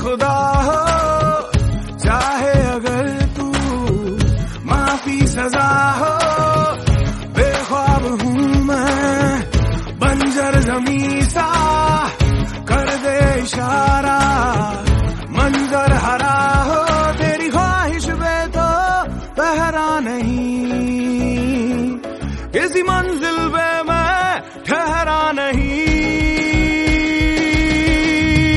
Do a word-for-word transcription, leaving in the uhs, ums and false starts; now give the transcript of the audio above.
खुदा हो, चाहे अगर तू माफी सजा हो। बेख्वाब हूँ मैं बंजर जमी सा, कर दे इशारा मंजर हरा हो। तेरी ख्वाहिश पे तो पहरा नहीं, किसी मंजिल पे